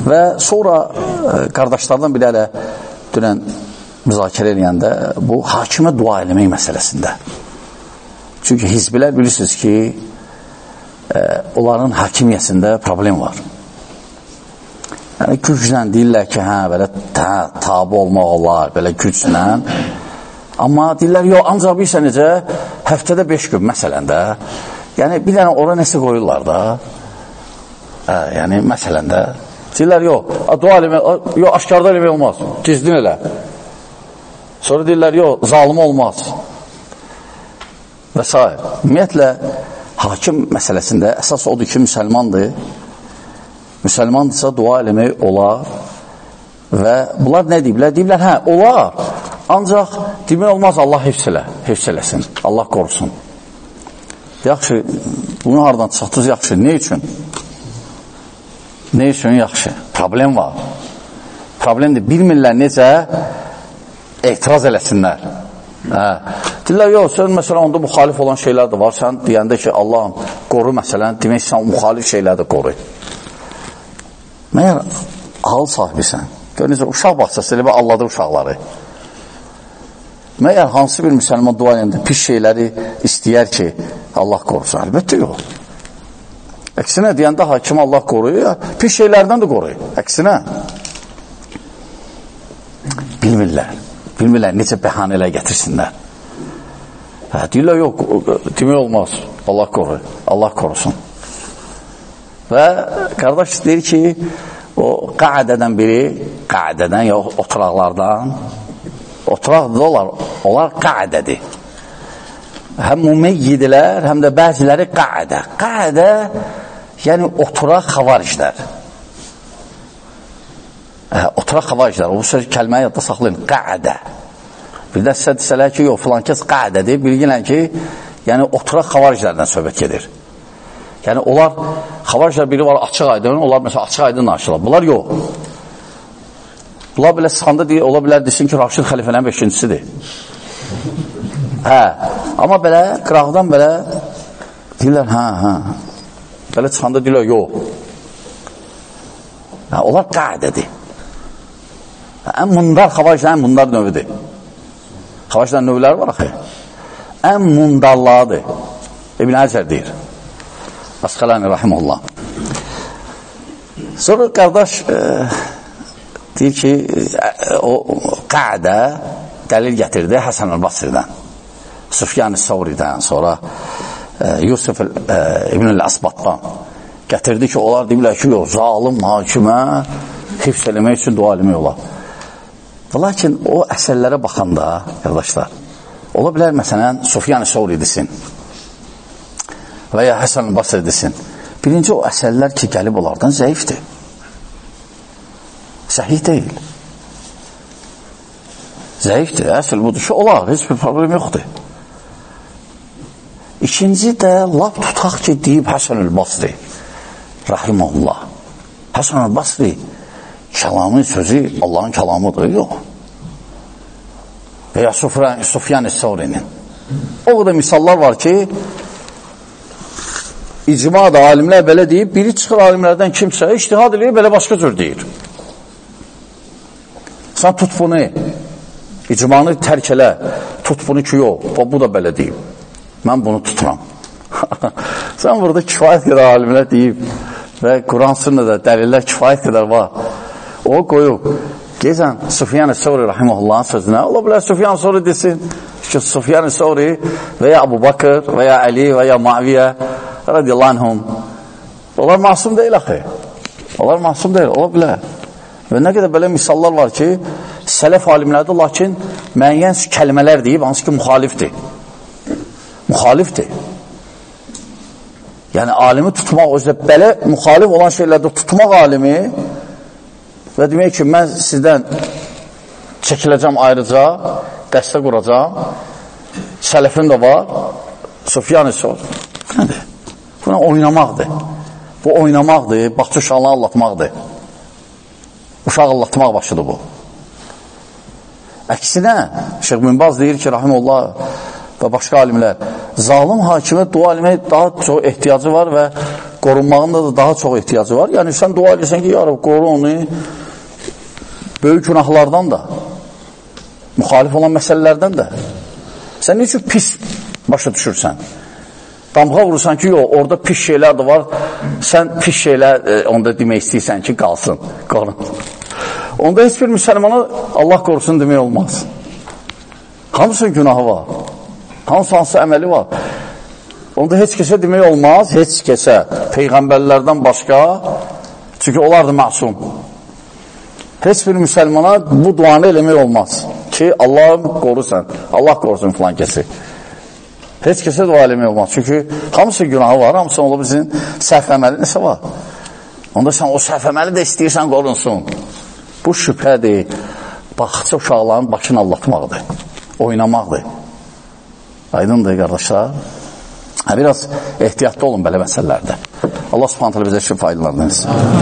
Və sonra qardaşlardan biri hələ dünən müzakirə eləyəndə bu hakimə dua eləmək məsələsində. Çünki hizbilər bilirsiniz ki, onların hakimiyyəsində problem var. Yəni, güclə deyirlər ki, belə tabi olmaq olar, belə güclə. Amma deyirlər, yox, ancaq bilsə necə, həftədə 5 gün məsələn də, yəni bir dənə ora nəsə qoyurlar da, yəni məsələn də, deyirlər, yox, dua eləmək, yox, aşkarda eləmək olmaz, gizlin elə. Sonra deyirlər, yox, zalim olmaz. Və s. Ümumiyyətlə, hakim məsələsində əsas odur ki, müsəlmandır. Müsəlmandırsa dua eləmək olar. Və bunlar nə deyiblər? Deyiblər, hə, olar. Ancaq demək olmaz, Allah hifz eləsin, Allah qorusun. Yaxşı, bunu haradan çıxdınız, yaxşı, ne üçün? Ne üçün yaxşı? Problem var. Problemdir, bilmirlər necə etiraz eləsinlər. Deyirlər, yox, sən məsələn, onda müxalif olan şeylər də var. Sən deyəndə ki, Allahım, qoru məsələn, demək ki, sən müxalif şeylər də qoru. Məyər hal sahibisən. Görünüzə, uşaq baxsası elə Allahdır uşaqları. Məyər hansı bir müsəlman dua edəndə pis şeyləri istəyər ki, Allah qorusun? Əlbəttə yox. Əksinə, deyəndə hakim Allah qoruyur, pis şeylərdən də qoruyur. Əksinə, bilmirlər, necə bəhanələr gətirsinlər. Deyirlər, yox, demək olmaz, Allah qoruyur, Allah qorusun. Və qardaş deyir ki, o qaədədən biri, qaədədən, yox, oturaqlardan, oturaqdır, onlar qaədədir. Həm mümeyyidirlər, həm də bəziləri qaədə. Qaədə, yəni oturaq xavariclər. Oturaq xavariclər, o söz kəlməyi yadda saxlayın, qaədə. Bir də sizə desələr ki, yox, filan kəs qaədədir, bilginlər ki, yəni oturaq xavariclərdən söhbət gedir. Yəni, onlar, xavariclər biri var açıq aydın, onlar məsələn açıq aydın naşırlar. Bunlar yox. Bunlar belə sıxanda deyir, ola bilər desin ki, Raşid xəlifələrin 5-incisidir. Amma belə, qıraqdan belə deyirlər, belə çıxanda deyirlər, yox. Onlar qaədədir. Ən mundar xavariclər, ən mundar növüdür. Xavariclər növləri var axı. Ən mundarlardır. İbn Əzər deyir. Əsqələni rahimullah. Sonra qardaş deyir ki, o qaədə dəlil gətirdi Həsən el-Basridən, Süfyan-ı Savridən, sonra Yusuf İbn el-Əsbatdan gətirdi ki, onlar deyirlər ki, yox, zalim hakimə hifz eləmək üçün dua eləmək olar. Lakin o əsərlərə baxanda, qardaşlar, ola bilər, məsələn, Süfyan-ı Savri desin və ya Həsən el-Basri desin. Birinci, o əsərlər ki, gəlib onlardan zəifdir. Səhih deyil. Zəifdir, əsl budur ki, olar, heç bir problem yoxdur. İkinci də, lap tutaq ki, deyib Həsən el-Basri, rahiməhullah. Həsən el-Basri, kəlamın sözü Allahın kəlamıdır, yox. Və ya Süfyan-ı Savrinin. O da misallar var ki, icma da alimlər belə deyib, biri çıxır alimlərdən kimsə, ictihad eləyir, belə başqa cür deyir. Sən tut bunu, icmanı tərk elə, tut bunu ki, yox, bu da belə deyib. Mən bunu tuturam. Sən burada kifayət qədər alimlər deyib və Quran sünnədə dəlillər kifayət qədər var. O qoyub, gezən Süfyan-ı Savri rahiməhullahın sözünə, ola bilər Süfyan-ı Savri desin ki, Süfyan-ı Savri və ya Abu Bakır və ya Ali və ya Muaviyyə radiyallahu anhum, onlar masum deyil axı. Onlar masum deyil, ola bilər. Və nə qədər belə misallar var ki, sələf alimlərdə, lakin müəyyən kəlmələr deyib, hansı ki, müxalifdir. Müxalifdir. Yəni, alimi tutmaq, o yüzden belə müxalif olan şeylərdə tutmaq alimi və demək ki, mən sizdən çəkiləcəm ayrıca, dəstə quracam, sələfin də var, Süfyan-ı Savri. Nədir? Buna oynamaqdır. Bu oynamaqdır, baxçı uşaqlarını allatmaqdır. Uşaq allatmaq başıdır bu. Əksinə, Şeyx bin Baz deyir ki, rahimullah və başqa alimlər, zalim hakimə dua eləmək daha çox ehtiyacı var və qorunmağında da daha çox ehtiyacı var. Yəni, sən dua edirsən ki, ya Rab, qoru onu böyük günahlardan da, müxalif olan məsələlərdən də. Sən necə pis başa düşürsən? Damğa vurursan ki, yox, orada pis şeylər də var, sən pis şeylər onda demək istəyirsən ki, qalsın, qorun. Onda heç bir müsəlmana Allah qorusun demək olmaz. Hamısının günahı var, hansı əməli var. Onda heç kəsə demək olmaz, heç kəsə, peyğəmbərlərdən başqa, çünki onlar da məsum. Heç bir müsəlmana bu duanı eləmək olmaz ki, Allah'ım qorusan, Allah qorusun filan kəsi. Heç kəsə dua eləmək olmaz, çünki hamısı günahı var, hamısı olub bizim səhv əməli nəsə var. Onda sən o səhv əməli də istəyirsən qorunsun. Bu şübhədir, baxça uşaqların başını allatmaqdır, oynamaqdır. Aydındır, qardaşlar. Biraz ehtiyatlı olun belə məsələlərdə. Allah subhanətlə bizə şübhə aydınlarınız.